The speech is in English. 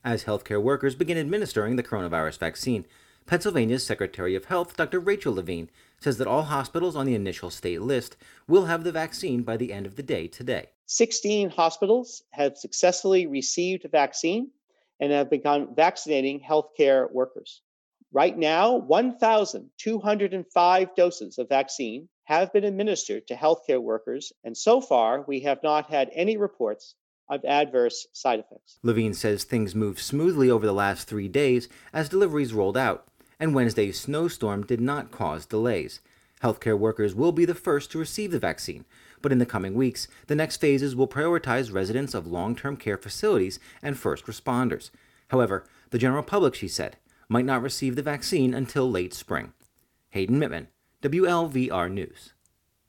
as healthcare workers begin administering the coronavirus vaccine. Pennsylvania's Secretary of Health, Dr. Rachel Levine, says that all hospitals on the initial state list will have the vaccine by the end of the day today. 16 hospitals have successfully received the vaccine and have begun vaccinating healthcare workers. Right now, 1,205 doses of vaccine have been administered to healthcare workers, and so far we have not had any reports of adverse side effects. Levine says things moved smoothly over the last 3 days as deliveries rolled out, and Wednesday's snowstorm did not cause delays. Healthcare workers will be the first to receive the vaccine, but in the coming weeks, the next phases will prioritize residents of long-term care facilities and first responders. However, the general public, she said, might not receive the vaccine until late spring. Hayden Mittman, WLVR News.